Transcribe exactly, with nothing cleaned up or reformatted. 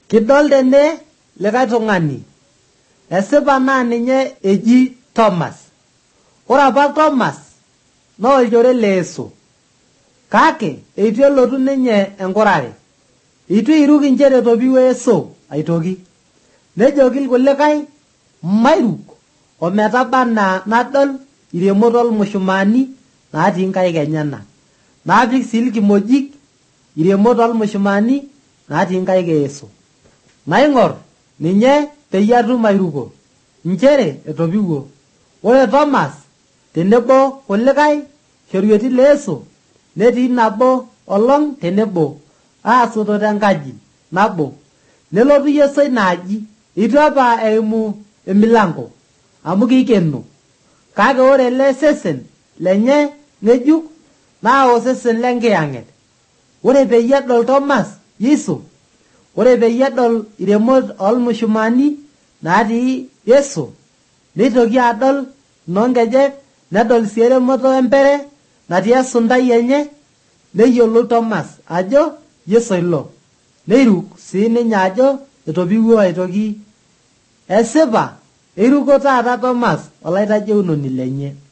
Kidol tene likae tung'ani. Esipa naa ninye eji Thomas. Ore apa Thomas naa olchore le Yesu. Kake eitu elotu ninye enkurare. Eitu eiruk inchere topiwuo Yesu aitoki. Nejoki irkulikae mairuk ometaba naa nadol iremot ormushumaani natii nkaik enyenak. Naapik sii irkimojik iremot ormushumaani natii nkaik e Yesu. Naing'or ninye peyie atum airuko inchere etopiwuo. Ore Thomas tenebo kulikae shorweti le Yesu netii nabo olong tenebo aasoto tenkaji nabo. Nelotu Yesu inaaji itu apa eimu emilango amu keikeno. Kake ore ele sesen lenye ng'ejuk naa osesen lenkiyang'et. Ore peyie edol Thomas Yesu, ore peyie edol iremot ormushumaani natii Yesu, neitoki adol noonkejek, nedol sii eremoto empere natii esuntai enye, neyiolou Thomas ajo Yesu ilo. Neiruk sii ninye ajo etopiwuo aitoki. Esipa eiruko taata Thomas olaitajeunoni lenye.